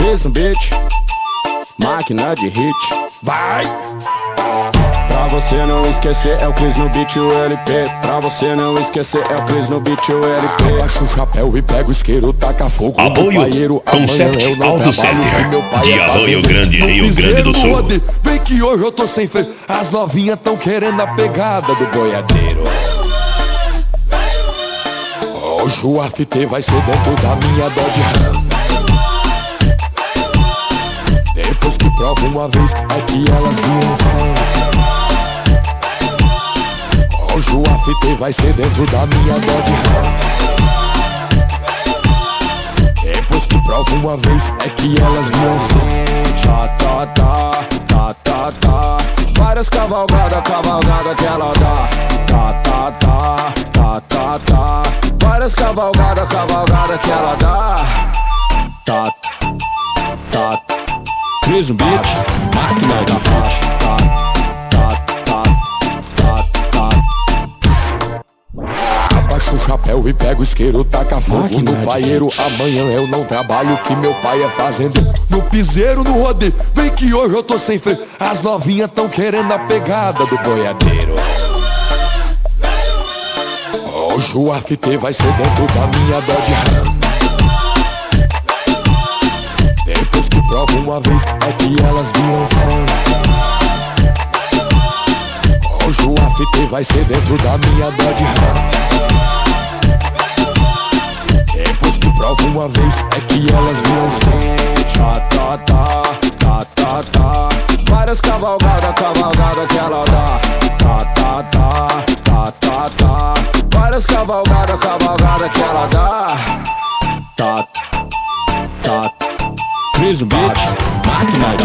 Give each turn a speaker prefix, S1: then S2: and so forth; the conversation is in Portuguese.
S1: Cris no beat, máquina de hit. Vai! Pra você não esquecer é o Cris no beat e o LP. Pra você não esquecer é o Cris no beat e o LP.
S2: Abaixa o chapéu e pega o isqueiro, taca fogo no
S3: Apoio
S2: paieiro.
S3: Concept Auto Center de Arroio Grande, Rio Grande do Sul.
S2: Vem que hoje eu tô sem freio. As novinhas tão querendo a pegada do boiadeiro. Hoje o AFT vai ser dentro da minha Dodge Ram. Depois que prova uma vez, é que elas viram fã. Hoje o AFT vai ser dentro da minha Dodge Ram. Depois que prova uma vez, é que elas viram fã.
S1: Tá, tá, tá, tá, tá, tá. Várias cavalgadas, cavalgada que ela dá. Tá, tá, tá, tá, tá, tá. Várias cavalgadas, cavalgada que ela dá. Tá, tá. Cris no beat, máquina de hit. Tá, tá, tá, tá, tá.
S2: Abaixa o chapéu e pega o isqueiro, taca fogo no paieiro. Amanhã eu não trabalho, que meu pai é fazendo no piseiro, no rodeio. Vem que hoje eu tô sem freio. As novinhas tão querendo a pegada do boiadeiro. Hoje o AFT vai ser dentro da minha Dodge Ram. Depois que prova uma vez, é que elas viram fã. Hoje o AFT vai ser dentro da minha Dodge Ram. Depois que prova uma vez, é que elas viram fã.
S1: Tá, tá, tá, tá, tá, tá. Várias cavalgadas, cavalgada que ela dá. Tá, tá, tá, tá, tá, tá. Várias cavalgadas, cavalgada que ela dá. Tá, tá. Cris no beat, máquina